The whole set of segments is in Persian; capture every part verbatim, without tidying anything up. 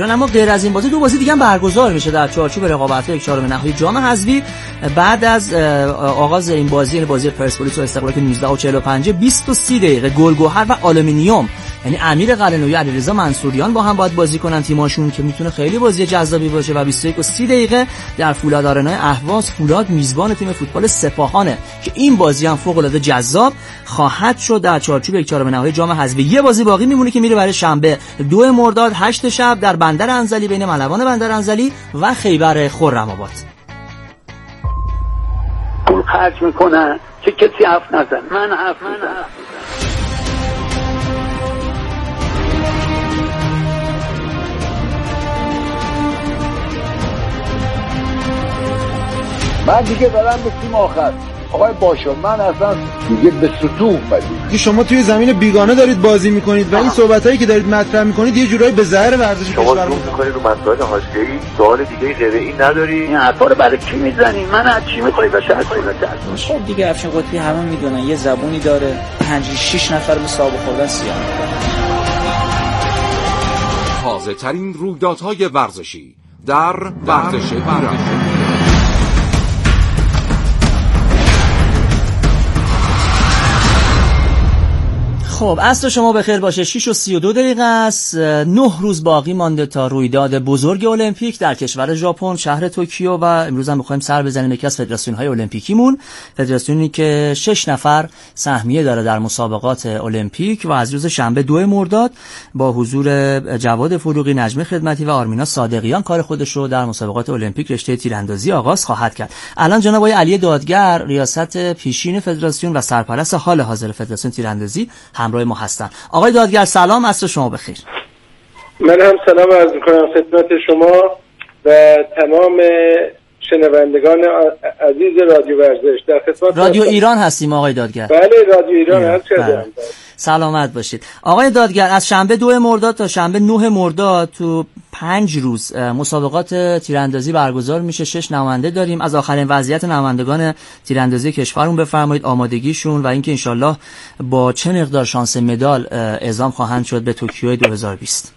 ایران. اما غیر از این بازی دو بازی دیگه هم برگزار میشه در چارچوب رقابت‌های چهارم نهایی جام حذفی. بعد از آغاز این بازی، بازی پرسپولیس و استقلال که نوزده و چهل و پنج بیست و سی دقیقه گلگهر و آلومینیوم، یعنی امیر قلعه‌نویی علیرضا منصوریان با هم باید بازی کنن تیماشون که میتونه خیلی بازی جذابی باشه. و بیست و یک و سی دقیقه در فولاد آرنای اهواز، فولاد میزبان تیم فوتبال سپاهانه که این بازی هم فوق العاده جذاب خواهد شد در چارچوب یک چهارم نهایی جام حذفی. یه بازی باقی میمونه که میره برای شنبه دو مرداد هشت شب در بندر انزلی بین ملوان بندر انزلی و خیبر خرم‌آباد. پول خرج میکنن که کسی حرف نزنه. من حرف نزنم. من دیگه برم به تیم آخر. آقای باشا من اصلا دیگه به سطوح اومدیم. شما توی زمین بیگانه دارید بازی میکنید و این صحبتایی که دارید مطرح میکنید یه جورایی به ظاهر ورزش کشور شما زوم میکنید رو مسائل حاشیه‌ای، سوال دیگه غیر این نداری؟ این حرفا رو برای کی میزنی؟ من از چی میخوای بشه؟ خب دیگه افشین قطبی همه میدونن یه زبونی داره، پنج شش نفر به صاحب خوردن سیاه. تازه ترین رویدادهای ورزشی در ورزش ایران. خب عصر شما بخیر باشه. شش و سی و دو دقیقه است. نه روز باقی مانده تا رویداد بزرگ المپیک در کشور ژاپن شهر توکیو و امروز هم می‌خوایم سر بزنیم یکی از فدراسیون‌های المپیکیمون، فدراسیونی که شش نفر سهمیه داره در مسابقات المپیک و از روز شنبه دو مرداد با حضور جواد فروغی، نجمه خدمتی و آرمینا صادقیان کار خودش رو در مسابقات المپیک رشته تیراندازی آغاز خواهد کرد. الان جناب آقای علی دادگر ریاست پیشین فدراسیون و سرپرست حال حاضر فدراسیون تیراندازی همراه ما هستن. آقای دادگر سلام، عصر شما بخیر. من هم سلام عرض می‌کنم خدمت شما و تمام شنوندگان عزیز رادیو ورزش. در خدمت رادیو ایران هستیم آقای دادگر. بله رادیو ایران هست. بله. سلامت باشید. آقای دادگر از شنبه دو مرداد تا شنبه نه مرداد تو پنج روز مسابقات تیراندازی برگزار میشه. شش نماینده داریم. از آخرین وضعیت نمایندگان تیراندازی کشورمون بفرمایید، آمادگیشون و اینکه انشالله با چه مقدار شانس مدال اعزام خواهند شد به توکیو دو هزار و بیست.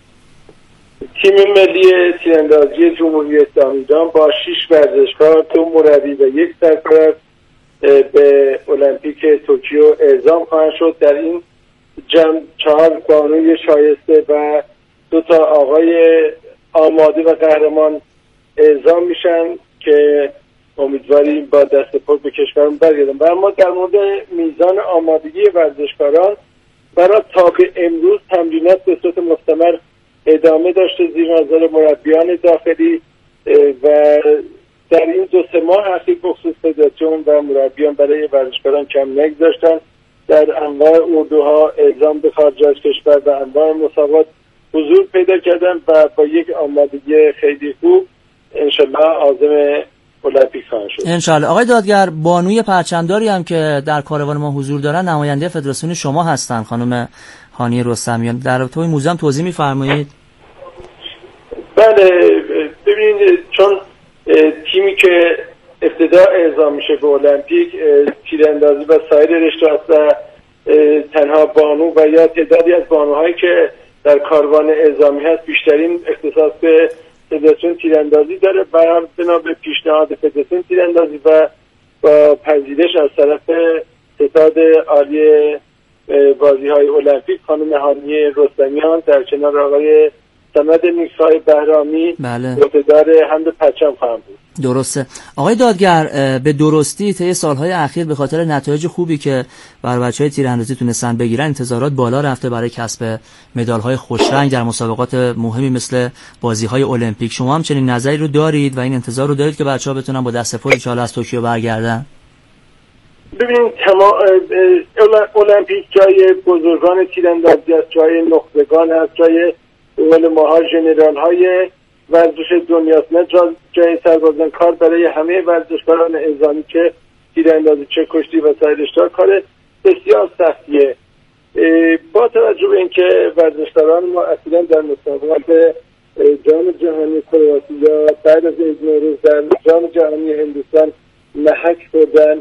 تیم ملی تیراندازی جمهوری اسلامی ایران با شش ورزشکار، دو مربی و یک سرپرست به المپیک توکیو اعزام خواهند شد. در این جمع چهار بانوی شایسته و دو تا آقای آماده و قهرمان اعزام میشن که امیدواریم با دست پر به کشورمون برگردن. و اما در مورد میزان آمادگی ورزشکاران برای تا به امروز تمرینات به صورت مستمر ادامه داشته زیر نظر مربیان داخلی و در این دو سه ماه اخیر بخصوص فدراسیون و مربیان برای ورزشکاران کم نگذاشتن. در انواع اردوها اعزام به خارج از کشور و انواع مسابقات حضور پیدا کردن و با یک آمادگی خیلی خوب انشالله عازم المپیک خواهند شد. انشالله. آقای دادگر بانوی پرچمداری هم که در کاروان ما حضور دارن نماینده فدراسیون شما هستن، خانم هانی رستمیان. در توی موضوع هم توضیح می‌فرمایید؟ بله ببینید، چون تیمی که ابتدا اعزام میشه به المپیک تیراندازی و سایر رشته‌ها و تنها بانو و یا تعدادی از بانوهایی که در کاروان اعزامی هست بیشترین اختصاص به فدراسیون تیراندازی داره و هم بنا به پیشنهاد فدراسیون تیراندازی و با پذیرش از طرف ستاد عالی بازی‌های المپیک خانم هانی رستمیان در کنار آقای سمد میرزای بهرامی مقتدر حمل پرچم خواهم بود. درسته. آقای دادگر به درستی طی سالهای اخیر به خاطر نتایج خوبی که بر بچه‌های تیراندازی تونستن بگیرن انتظارات بالا رفته برای کسب مدال‌های خوشرنگ در مسابقات مهمی مثل بازی‌های المپیک. شما هم چنین نظری رو دارید و این انتظار رو دارید که بچه‌ها بتونن با دست پر ان شاءالله از توکیو برگردن؟ ببینید تمام المپیک جای بزرگان تیراندازی است، جای نخبگان است، جای اول ماها ژنرال های ورزش دنیاست، نه جای سربازان کار برای همه ورزشکاران اعزامی که تیراندازی چه کشتی و سایر رشته‌ها کار بسیار سختیه. با توجه به اینکه ورزشکاران ما اصلا در مسابقات جام جهانی کرواسی بعد از عید نوروز در جام جهانی هندوستان محک خوردن،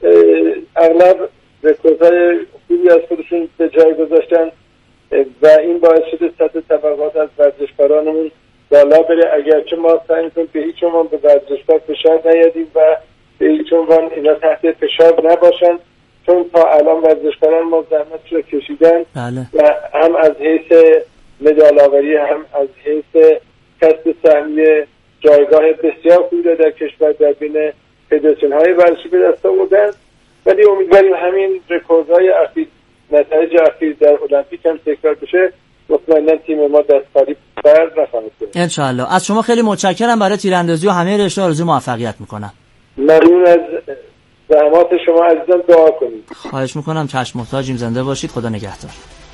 اغلب رکوردهای خوبی از خودشون به جای گذاشتن و این باعث شده سطح طبقات از ورزشکارانمون بالا بره. اگرچه ما سعی می‌کنیم به هیچ عنوان به ورزشکار فشار نیاریم و به هیچ عنوان اینا تحت فشار نباشن، چون تا الان ورزشکاران ما زحمت رو کشیدن بله. و هم از حیث مدال آوری هم از حیث کسب سهمیه جایگاه بسیار خوبی در کشور در بین فدراسیون‌های ورزشی به دست آوردن. ولی امیدواریم همین رکوردهای اخیر، نتایج اخیر در المپیک هم تکرار بشه. مطمئنا تیم ما دستکاری بر نخواهد کرد ان شاء الله. از شما خیلی متشکرم برای تیراندازی و همه رشته آرزوی موفقیت میکنم. ممنون از زحمات شما عزیزان، دعا کنید. خواهش میکنم. چشم محتاجیم. زنده باشید. خدا نگهدار.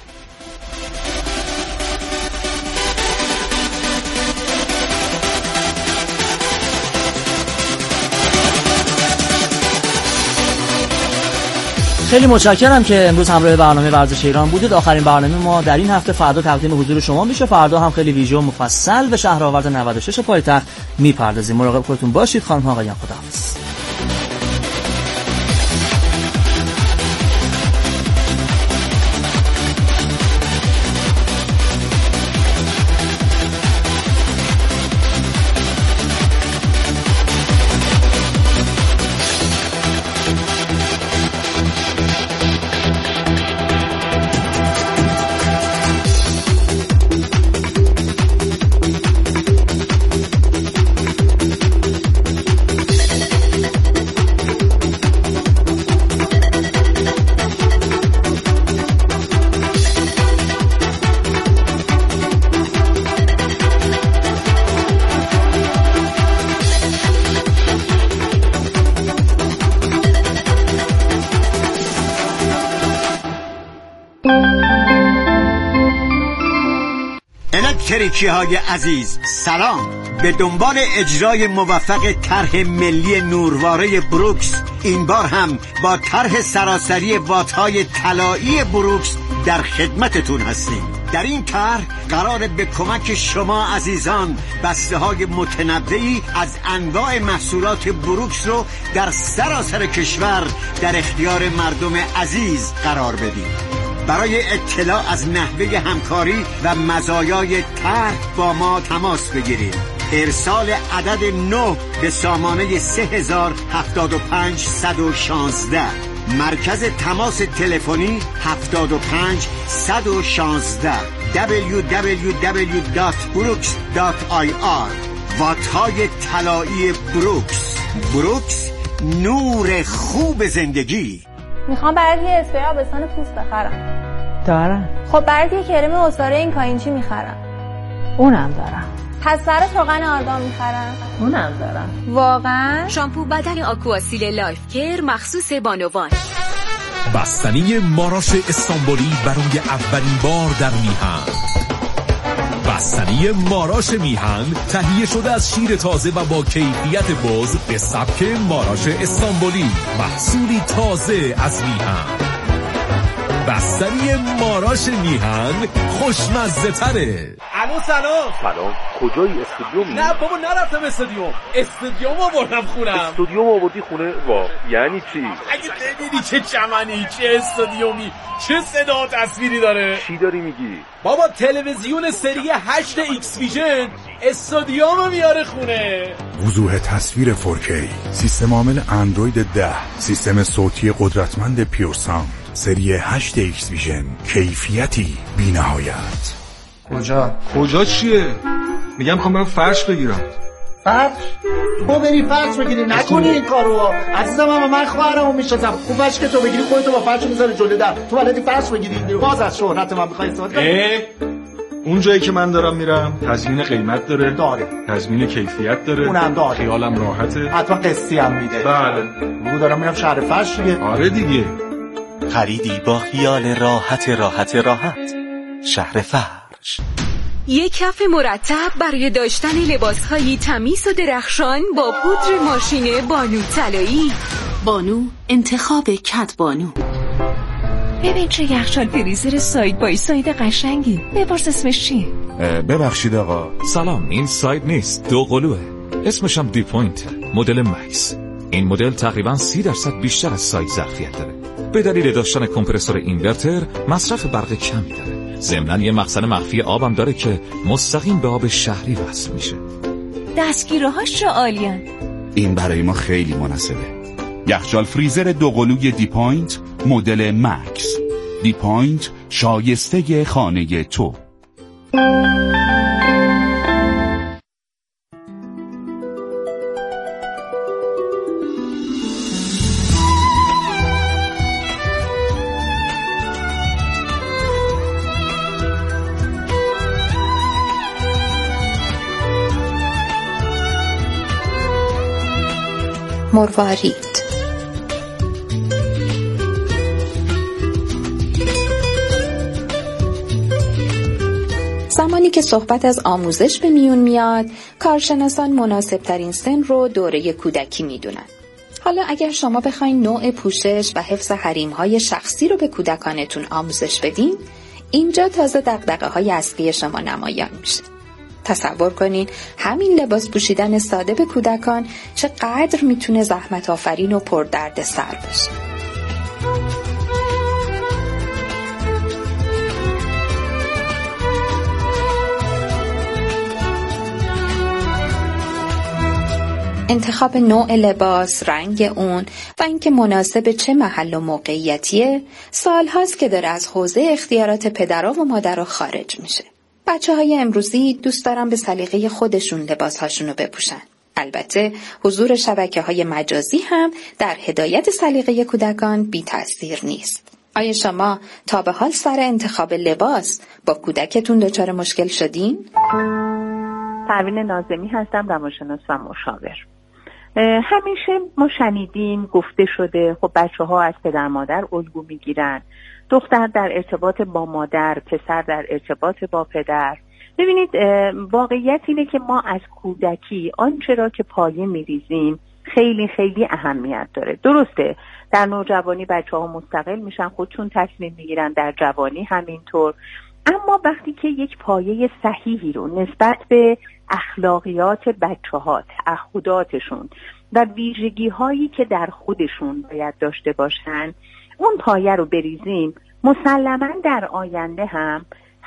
خیلی متشکرم که امروز همراه برنامه ورزش ایران بودید. آخرین برنامه ما در این هفته فردا تقدیم حضور شما میشه. فردا هم خیلی ویژه و مفصل به شهرآورد نود و شش پایتخت میپردازیم. مراقب خودتون باشید. خانم ها آقایان، خداحافظ. الکتریکی های عزیز سلام. به دنبال اجرای موفق طرح ملی نورواره بروکس، این بار هم با طرح سراسری وات‌های طلایی بروکس در خدمتتون هستیم. در این طرح قرار به کمک شما عزیزان بسته‌های متنوعی از انواع محصولات بروکس رو در سراسر کشور در اختیار مردم عزیز قرار بدیم. برای اطلاع از نحوه همکاری و مزایای طرح با ما تماس بگیرید. ارسال عدد نه به سامانه سه هزار هفتاد و پنج صد و شانزده. مرکز تماس تلفنی هفتاد و پنج صد و شانزده دبلیو دبلیو دبلیو دات بروکس دات آی آر. وات‌های طلایی بروکس. بروکس، نور خوب زندگی. میخوام برات یه اسپری آبستان پوست بخرم. دارم. خب برات یه کرم استاره این کاینچی میخرم. اونم دارم. پس برات روغن آرگان میخرم. اونم دارم. واقعا؟ شامپو بدن آکواسیل لایف کیر مخصوص بانوان. بستنی ماراش استانبولی برای اولین بار در میهن. بستنی ماراش میهن تهیه شده از شیر تازه و با کیفیت باز به سبک ماراش استانبولی، محصولی تازه از میهن. بستنی ماراش میهن خوشمزه تره. الو سلام. سلام. کجایی؟ استودیومی؟ نه بابا نرفتم استودیوم. استودیوم آوردم خونم. استودیوم آوردی خونه؟ وا یعنی چی؟ اگه ببینی چه چمنی، چه استودیومی، چه صدا و تصویری داره. چی داری میگی؟ بابا تلویزیون سری هشت ایکس ویژن استودیوم میاره خونه. وضوح تصویر فور کی، سیستم عامل اندروید ده، سیستم صوتی قدرتمند پیور ساوند، سری هشت ایکس ویژن، کیفیتی بی نهایت. کجا؟ کجا چیه؟ میگم میخوام برم فرش بگیرم. فرش؟ تو بری فرش بگیری، نکنی این کارو. عزیزم هم من خواهرمو میشناسم. خوب باشه که تو بگیری خودتو با فرش میذاری جلوی در. تو بلدی فرش بگیری. باز از شهرت من میخوای استفاده کنی؟ اون جایی که من دارم میرم تضمین قیمت داره، داره. تضمین کیفیت داره، اونم داره. خیالم راحته. حتما قسطی هم میده. بله. بگو دارم میرم شهر فرش دیگه. آره دیگه. خریدی با خیال راحت راحت راحت. شهر فرش. یک کف مرتب برای داشتن لباس‌های تمیز و درخشان با پودر ماشین بانو طلایی. بانو، انتخاب کت بانو. ببین چه یخچال فریزر ساید بای ساید قشنگی. بپرس اسمش چیه؟ ببخشید آقا. سلام، این ساید نیست، دو قلوه. اسمش هم دی پوینت، مدل مکس. این مدل تقریبا سی درصد بیشتر از ساید ظرفیت داره. به دلیل داشتن کمپرسور اینورتر مصرف برق کمی داره. ضمناً یه مخزن مخفی آبم داره که مستقیم به آب شهری وصل میشه. دستگیرهاش چه عالیان. این برای ما خیلی مناسبه. یخچال فریزر دوقلوی دی پوینت مدل مکس. دی پوینت شایسته خانه تو. مروارید. زمانی که صحبت از آموزش به میون میاد، کارشناسان مناسب ترین سن رو دوره کودکی میدونن. حالا اگر شما بخواین نوع پوشش و حفظ حریم‌های شخصی رو به کودکانتون آموزش بدین، اینجا تازه دغدغه‌های اصلی شما نمایان میشه. تصور کنین همین لباس پوشیدن ساده به کودکان چقدر میتونه زحمت آفرین و پر درد سر بشه. انتخاب نوع لباس، رنگ اون و اینکه مناسب چه محل و موقعیتیه سال هاست که داره از حوزه اختیارات پدرها و مادرها خارج میشه. بچه های امروزی دوست دارن به سلیقه خودشون لباس هاشونو بپوشن. البته حضور شبکه های مجازی هم در هدایت سلیقه کودکان بی تأثیر نیست. آیا شما تا به حال سر انتخاب لباس با کودکتون دچار مشکل شدین؟ پروین ناظمی هستم، روانشناس و مشاور. همیشه ما شنیدیم، گفته شده، خب بچه ها از پدر مادر الگو میگیرن، دختر در ارتباط با مادر، پسر در ارتباط با پدر. ببینید واقعیت اینه که ما از کودکی آنچه را که پایه میریزیم خیلی خیلی اهمیت داره. درسته در نوجوانی بچه ها مستقل میشن، خودشون تصمیم میگیرن، در جوانی همینطور، اما وقتی که یک پایه صحیحی رو نسبت به اخلاقیات بچه ها، تعهداتشون و ویژگی هایی که در خودشون باید داشته باشن اون پایه رو بریزیم، مسلماً در آینده هم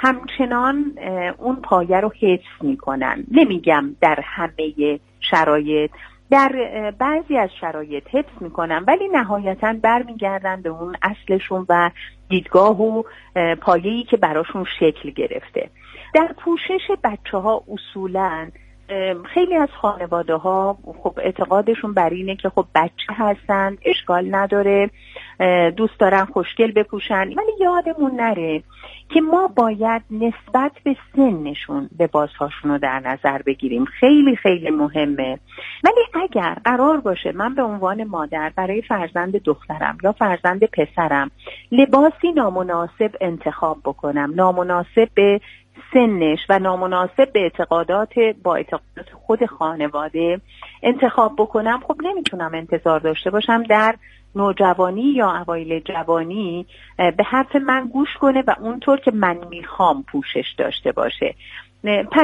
همچنان اون پایه رو حفظ میکنن. نمیگم در همه شرایط، در بعضی از شرایط حفظ میکنن، ولی نهایتاً برمیگردن به اون اصلشون و دیدگاه و پایه‌ای که براشون شکل گرفته. در پوشش بچه ها اصولاً خیلی از خانواده ها خب اعتقادشون بر اینه که خب بچه هستن، اشکال نداره، دوست دارن خوشگل بپوشن، ولی یادمون نره که ما باید نسبت به سنشون لباسهاشون رو در نظر بگیریم. خیلی خیلی مهمه. ولی اگر قرار باشه من به عنوان مادر برای فرزند دخترم یا فرزند پسرم لباسی نامناسب انتخاب بکنم، نامناسب به سنش و نامناسب به اعتقادات با اعتقادات خود خانواده انتخاب بکنم، خب نمیتونم انتظار داشته باشم در نوجوانی یا اوایل جوانی به حرف من گوش کنه و اونطور که من میخوام پوشش داشته باشه. پس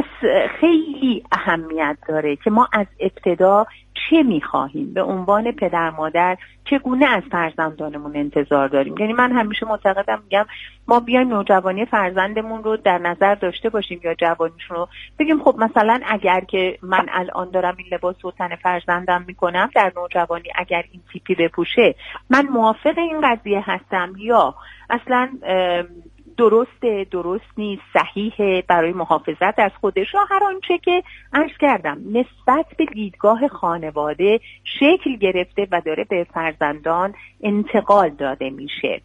خیلی اهمیت داره که ما از ابتدا چه میخواهیم، به عنوان پدر مادر چگونه از فرزندانمون انتظار داریم. یعنی من همیشه معتقدم، میگم ما بیایم نوجوانی فرزندمون رو در نظر داشته باشیم یا جوانیشون رو بگیم خب مثلا اگر که من الان دارم این لباس رو تن فرزندم میکنم، در نوجوانی اگر این تیپی بپوشه من موافق این قضیه هستم یا اصلا درسته، درست نیست، صحیحه، برای محافظت از خودش، را هر آنچه که عرض کردم نسبت به دیدگاه خانواده شکل گرفته و داره به فرزندان انتقال داده میشه.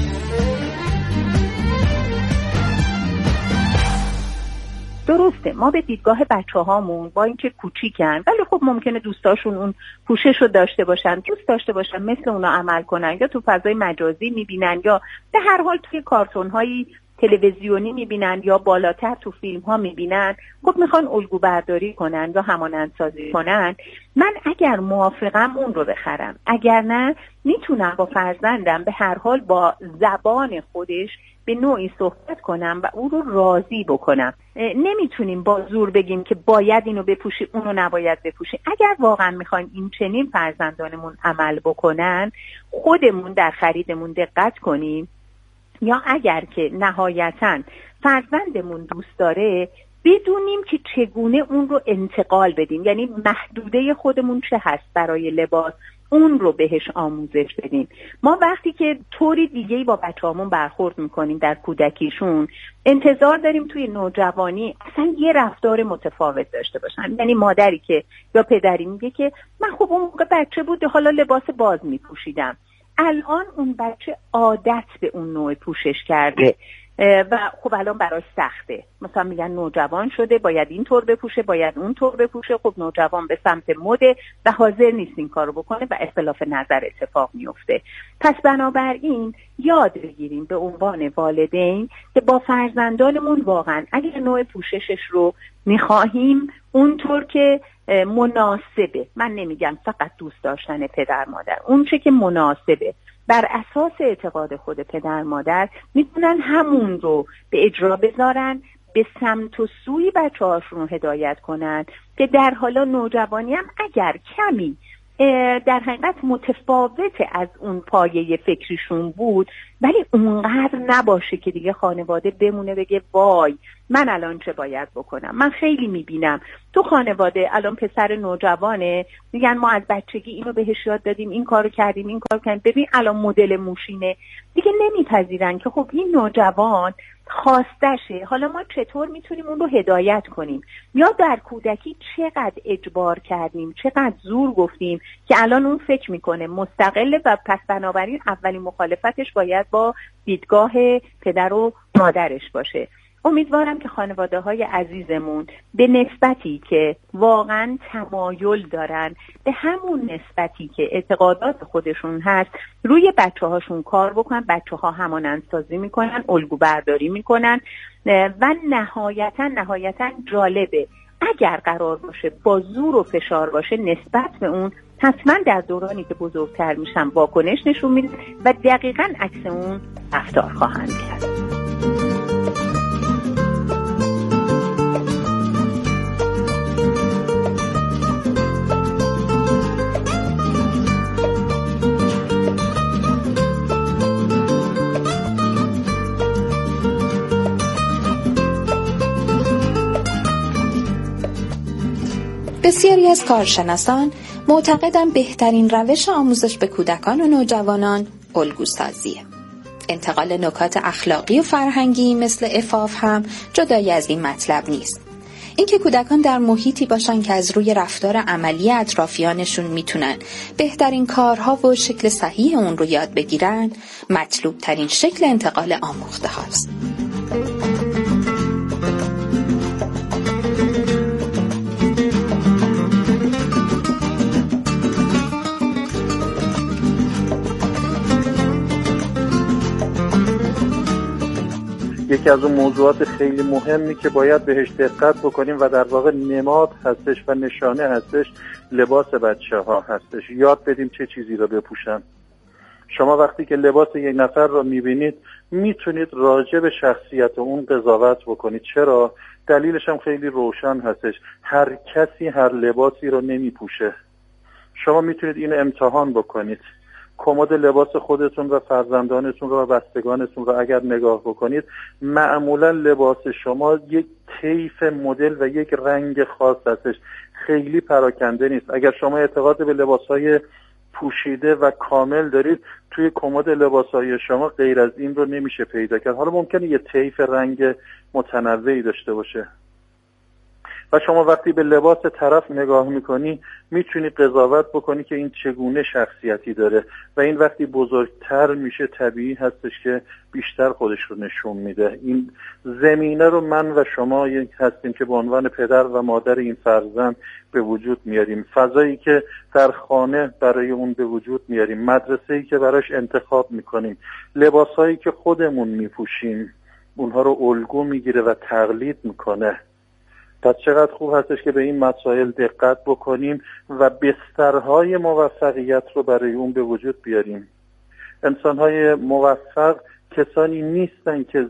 درسته ما به دیدگاه بچه هامون با اینکه کوچیکن ولی خب ممکنه دوستاشون اون پوشش رو داشته باشن، دوست داشته باشن مثل اونا عمل کنن، یا تو فضای مجازی میبینن یا به هر حال توی کارتون های تلویزیونی میبینن یا بالاتر تو فیلم ها میبینن، خب میخوان الگو برداری کنن یا همانندسازی کنن. من اگر موافقم اون رو بخرم، اگر نه میتونم با فرزندم به هر حال با زبان خودش به نوعی صحبت کنم و اون رو راضی بکنم. نمیتونیم با زور بگیم که باید اینو بپوشی اونو نباید بپوشی. اگر واقعا میخوایم این چنین فرزندانمون عمل بکنن، خودمون در خریدمون دقت کنیم یا اگر که نهایتاً فرزندمون دوست داره بدونیم که چگونه اون رو انتقال بدیم، یعنی محدوده خودمون چه هست برای لباس اون رو بهش آموزش بدیم. ما وقتی که طوری دیگه‌ای با بچه‌هامون برخورد میکنیم در کودکیشون انتظار داریم توی نوجوانی اصلا یه رفتار متفاوت داشته باشن. یعنی مادری که یا پدری میگه که من خب اون موقع بچه بود حالا لباس باز میپوشیدم، الان اون بچه عادت به اون نوع پوشش کرده و خب الان براش سخته. مثلا میگن نوجوان شده باید این طور بپوشه، باید اون طور بپوشه. خب نوجوان به سمت مده و حاضر نیست این کارو بکنه و اختلاف نظر اتفاق میفته. پس بنابراین یاد بگیریم به عنوان والدین که با فرزندانمون واقعا اگر نوع پوششش رو میخواهیم اونطور که مناسبه، من نمیگم فقط دوست داشتن پدر مادر، اون چه که مناسبه بر اساس اعتقاد خود پدر مادر میتونن همون رو به اجرا بذارن، به سمت و سوی بچه هاشون رو هدایت کنن که در حالا نوجوانی هم اگر کمی در حقیقت متفاوت از اون پایه فکریشون بود ولی اونقدر نباشه که دیگه خانواده بمونه بگه وای من الان چه باید بکنم. من خیلی میبینم تو خانواده الان پسر نوجوانه میگن ما از بچگی اینو بهش یاد دادیم، این کارو کردیم، این کارو کردیم، ببین الان مدل موشینه. دیگه نمیپذیرن که خب این نوجوان خواستشه، حالا ما چطور میتونیم اون رو هدایت کنیم. یا در کودکی چقدر اجبار کردیم، چقدر زور گفتیم که الان اون فکر میکنه مستقله و پس بنابراین اولین مخالفتش باید با دیدگاه پدر و مادرش باشه. امیدوارم که خانواده های عزیزمون به نسبتی که واقعا تمایل دارن به همون نسبتی که اعتقادات خودشون هست روی بچه هاشون کار بکنن. بچه ها همانندسازی میکنن، الگو برداری میکنن و نهایتا نهایتا جالبه اگر قرار باشه با زور و فشار باشه نسبت به اون حتما در دورانی که بزرگتر میشن واکنش نشون میدن و دقیقاً عکس اون رفتار خواهند کرد. بسیاری از کارشناسان معتقدند بهترین روش آموزش به کودکان و نوجوانان الگوسازیه. انتقال نکات اخلاقی و فرهنگی مثل عفاف هم جدای از این مطلب نیست. اینکه کودکان در محیطی باشن که از روی رفتار عملی اطرافیانشون میتونن بهترین کارها و شکل صحیح اون رو یاد بگیرن، مطلوب ترین شکل انتقال آموخته هاست. یکی از اون موضوعات خیلی مهمی که باید بهش دقت بکنیم و در واقع نماد هستش و نشانه هستش لباس بچه ها هستش. یاد بدیم چه چیزی رو بپوشن. شما وقتی که لباس یک نفر رو میبینید میتونید راجع به شخصیت اون قضاوت بکنید. چرا؟ دلیلش هم خیلی روشن هستش. هر کسی هر لباسی رو نمیپوشه. شما میتونید اینو امتحان بکنید. کمد لباس خودتون و فرزندانتون رو و بستگانتون رو اگر نگاه بکنید معمولا لباس شما یک طیف مدل و یک رنگ خاص هستش، خیلی پراکنده نیست. اگر شما اعتقاد به لباسهای پوشیده و کامل دارید توی کمد لباسهای شما غیر از این رو نمیشه پیدا کرد. حالا ممکنه یه طیف رنگ متنوعی داشته باشه و شما وقتی به لباس طرف نگاه میکنی میتونی قضاوت بکنی که این چگونه شخصیتی داره و این وقتی بزرگتر میشه طبیعی هستش که بیشتر خودش رو نشون میده. این زمینه رو من و شما هستیم که به عنوان پدر و مادر این فرزند به وجود میاریم. فضایی که در خانه برای اون به وجود میاریم، مدرسه‌ای که براش انتخاب میکنیم، لباسهایی که خودمون میپوشیم اونها رو الگو میگیره و تقلید میکنه. پس چقدر خوب هستش که به این مسائل دقت بکنیم و بسترهای موفقیت رو برای اون به وجود بیاریم. انسانهای موفق کسانی نیستن که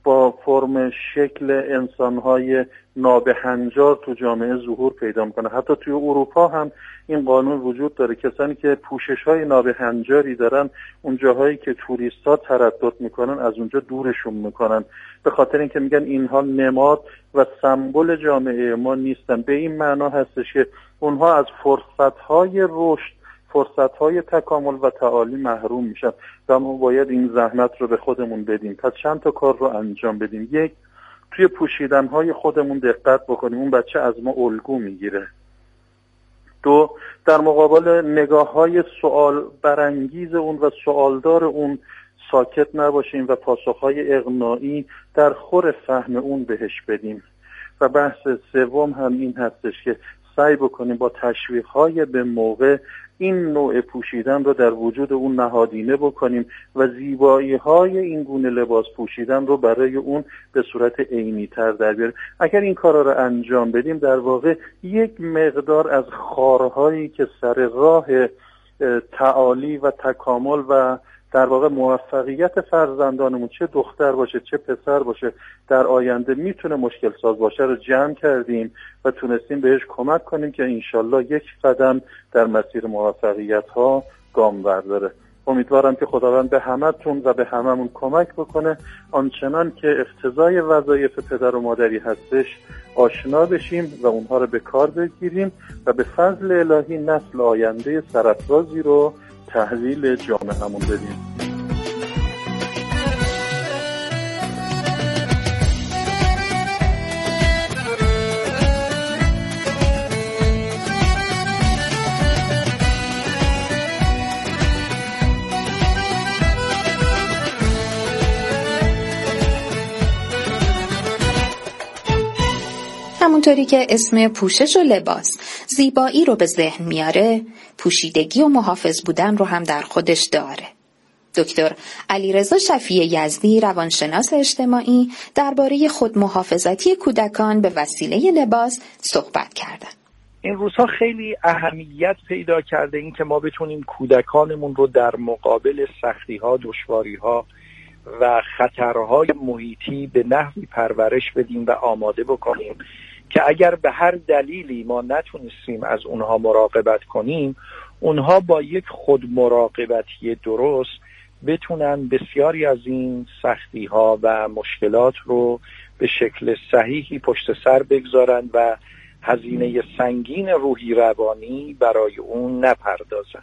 با فرم شکل انسانهای نابهنجار تو جامعه ظهور پیدا میکنه. حتی توی اروپا هم این قانون وجود داره، کسانی که پوشش‌های نابهنجاری دارن اون جاهایی که توریست‌ها تردد میکنن از اونجا دورشون میکنن، به خاطر اینکه میگن اینها نماد و سمبل جامعه ما نیستن. به این معنا هستش که اونها از فرصت‌های رشد، فرصت‌های تکامل و تعالی محروم میشن و ما باید این زحمت رو به خودمون بدیم. پس چند تا کار رو انجام بدیم. یک، توی پوشیدن‌های خودمون دقت بکنیم، اون بچه از ما الگو میگیره. دو، در مقابل نگاه‌های سوال برانگیز اون و سوالدار اون ساکت نباشیم و پاسخ‌های اقناعی در خور فهم اون بهش بدیم. و بحث سوم هم این هستش که سعی بکنیم با تشویق‌های به موقع این نوع پوشیدن رو در وجود اون نهادینه بکنیم و زیبایی‌های این گونه لباس پوشیدن رو برای اون به صورت عینی‌تر در بیاریم. اگر این کارا رو انجام بدیم، در واقع یک مقدار از خارهایی که سر راه تعالی و تکامل و در واقع موفقیت فرزندانمون، چه دختر باشه چه پسر باشه، در آینده میتونه مشکل ساز باشه رو جمع کردیم و تونستیم بهش کمک کنیم که انشالله یک قدم در مسیر موفقیت ها گام برداره. امیدوارم که خداوند به همتون و به هممون کمک بکنه آنچنان که اقتضای وظایف پدر و مادری هستش آشنا بشیم و اونها رو به کار بگیریم و به فضل الهی نسل آینده سرافرازی رو تحویل جامعه‌مون بدیم. همونطوری که اسم پوشش و لباس زیبایی رو به ذهن میاره، پوشیدگی و محافظ بودن رو هم در خودش داره. دکتر علیرضا شفیع یزدی، روانشناس اجتماعی، درباره خودمحافظتی کودکان به وسیله لباس صحبت کردن. این روزها خیلی اهمیت پیدا کرده این که ما بتونیم کودکانمون رو در مقابل سختی‌ها، دشواری‌ها و خطرهای محیطی به نحوی پرورش بدیم و آماده بکنیم که اگر به هر دلیلی ما نتونستیم از اونها مراقبت کنیم، اونها با یک خود مراقبتی درست بتونن بسیاری از این سختی‌ها و مشکلات رو به شکل صحیحی پشت سر بگذارن و هزینه سنگین روحی روانی برای اون نپردازن.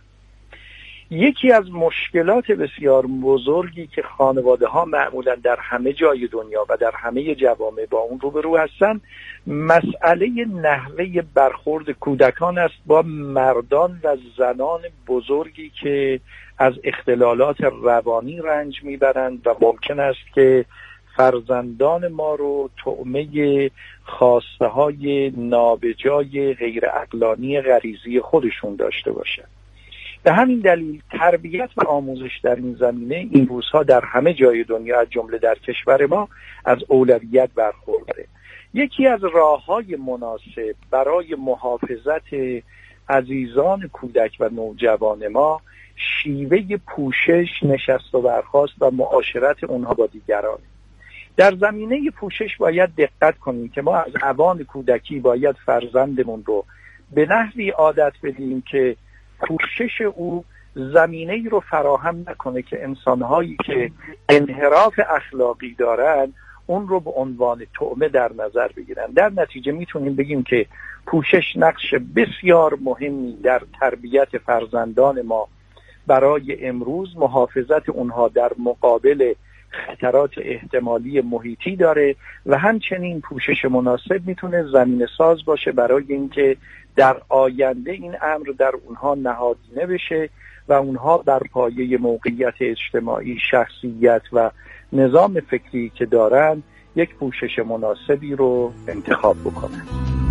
یکی از مشکلات بسیار بزرگی که خانواده ها معمولا در همه جای دنیا و در همه جوامع با اون روبرو هستن، مسئله نحوه برخورد کودکان است با مردان و زنان بزرگی که از اختلالات روانی رنج میبرند و ممکن است که فرزندان ما رو طعمه خواسته های نابجای غیر عقلانی غریزی خودشون داشته باشند. به همین دلیل تربیت و آموزش در این زمینه این روزها در همه جای دنیا از جمله در کشور ما از اولویت برخورده. یکی از راه‌های مناسب برای محافظت عزیزان کودک و نوجوان ما شیوه پوشش، نشست و برخاست و معاشرت اونها با دیگران. در زمینه پوشش باید دقت کنیم که ما از اوان کودکی باید فرزندمون رو به نحوی عادت بدیم که پوشش او زمینه ای رو فراهم نکنه که انسانهایی که انحراف اخلاقی دارن اون رو به عنوان طعمه در نظر بگیرن. در نتیجه میتونیم بگیم که پوشش نقش بسیار مهمی در تربیت فرزندان ما برای امروز، محافظت اونها در مقابل خطرات احتمالی محیطی داره و همچنین پوشش مناسب میتونه زمینه ساز باشه برای اینکه در آینده این امر در اونها نهادینه بشه و اونها بر پایه موقعیت اجتماعی، شخصیت و نظام فکری که دارن یک پوشش مناسبی رو انتخاب بکنن.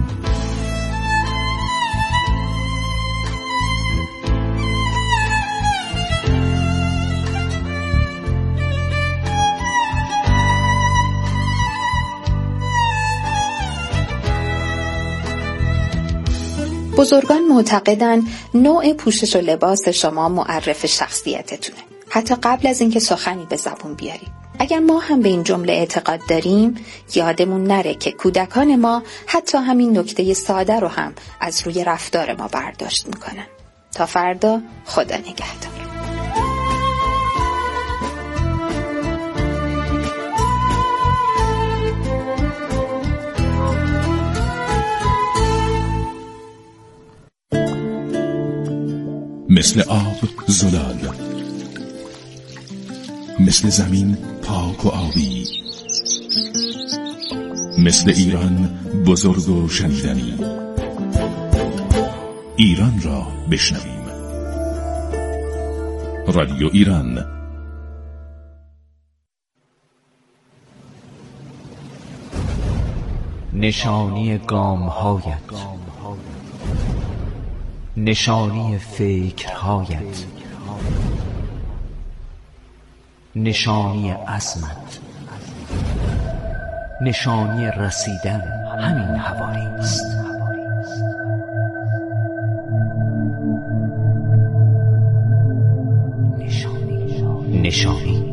بزرگان معتقدن نوع پوشش و لباس شما معرف شخصیتتونه، حتی قبل از اینکه سخنی به زبون بیاری. اگر ما هم به این جمله اعتقاد داریم، یادمون نره که کودکان ما حتی همین نکته ساده رو هم از روی رفتار ما برداشت میکنن. تا فردا، خدا نگهدار. مثل آب زلال، مثل زمین پاک و آبی، مثل ایران بزرگ و شنیدنی. ایران را بشنویم. رادیو ایران. نشانی گام‌هایت، نشانی فکرهایت، نشانی عزمت، نشانی رسیدن همین حوالی است. نشانی نشانی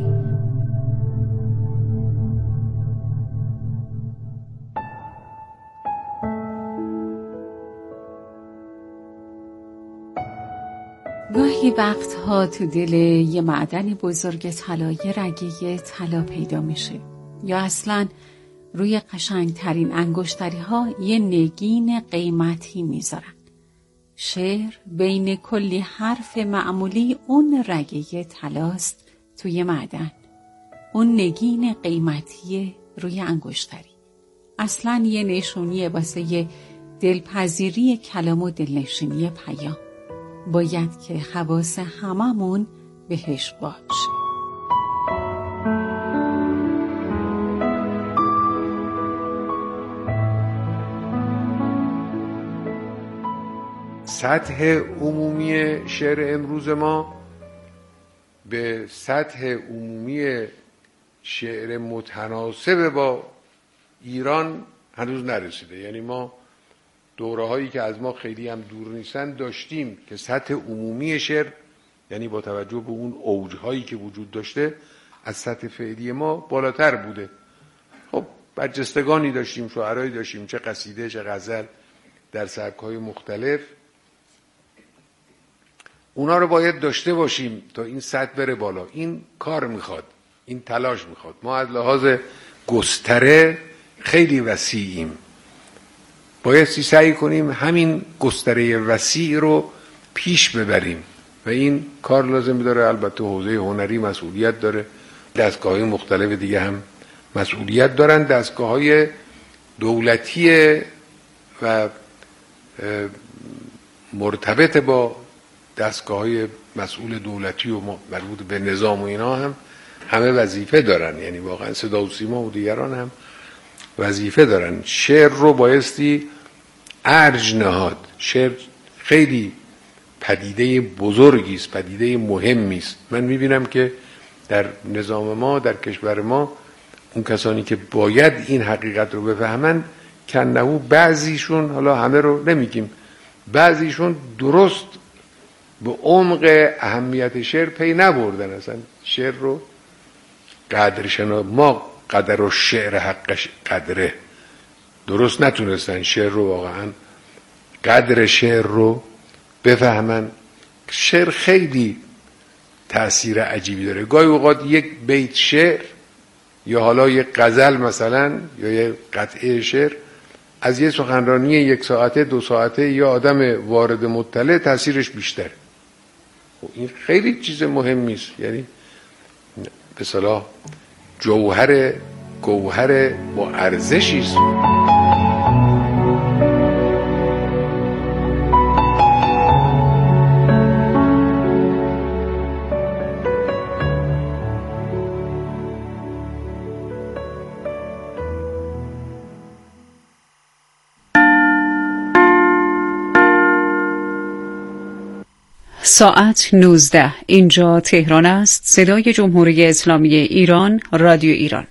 گاهی وقتها تو دل یه معدن بزرگ طلا یه رگه طلا پیدا میشه، یا اصلاً روی قشنگترین انگشتری ها یه نگین قیمتی میذارن. شعر بین کلی حرف معمولی اون رگه طلاست توی معدن، اون نگین قیمتی روی انگشتری. اصلاً یه نشونیه واسه یه دلپذیری کلام و دلنشینی پیام. باید که حواس هممون بهش باشه. سطح عمومی شعر امروز ما به سطح عمومی شعر متناسب با ایران هنوز نرسیده. یعنی ما دوره هایی که از ما خیلی هم دور نیستن داشتیم که سطح عمومی شعر، یعنی با توجه به اون اوج هایی که وجود داشته، از سطح فعلی ما بالاتر بوده. خب برجستگانی داشتیم، شاعرایی داشتیم، چه قصیده چه غزل در سبک های مختلف. اونا رو باید داشته باشیم تا این سطح بره بالا. این کار میخواد، این تلاش میخواد. ما از لحاظ گستره خیلی وسیعیم، بایستی سعی کنیم همین گستره وسیع رو پیش ببریم و این کار لازم داره. البته حوزه هنری مسئولیت داره، دستگاه‌های مختلف دیگه هم مسئولیت دارن، دستگاه‌های دولتی و مرتبط با دستگاه‌های مسئول دولتی و مربوط به نظام و اینا هم همه وظیفه دارن. یعنی واقعا صدا و سیما و دیگران هم وظیفه دارن. شعر رو بایستی ارج نهاد. شعر خیلی پدیده بزرگی است، پدیده مهمی است. من میبینم که در نظام ما، در کشور ما، اون کسانی که باید این حقیقت رو بفهمن کنهو بعضیشون، حالا همه رو نمیگیم، بعضیشون درست به عمق اهمیت شعر پی نبردن. اصلا شعر رو قدرشنا ما قدر و شعر حقش قدره درست نتونستن شعر رو واقعا قدر شعر رو بفهمن. شعر خیلی تأثیر عجیبی داره. گاهی اوقات یک بیت شعر یا حالا یک غزل مثلا یا یک قطعه شعر از یک سخنرانی یک ساعته دو ساعته یا آدم وارد مطلع تأثیرش بیشتر. این خیلی چیز مهمی است. یعنی به اصطلاح جوهر گوهر با ارزشی است. ساعت نوزده. اینجا تهران است. صدای جمهوری اسلامی ایران، رادیو ایران.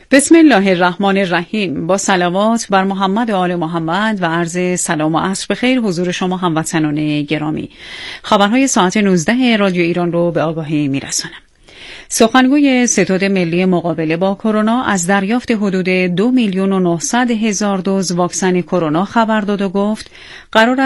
بسم الله الرحمن الرحیم. با صلوات بر محمد و آل محمد و عرض سلام و عصر بخیر حضور شما هموطنان گرامی. خبرهای ساعت نوزده رادیو ایران رو به آگاهی میرسانم. سخنگوی ستاد ملی مقابله با کرونا از دریافت حدود دو میلیون و نهصد هزار دوز واکسن کرونا خبر داد و گفت قرار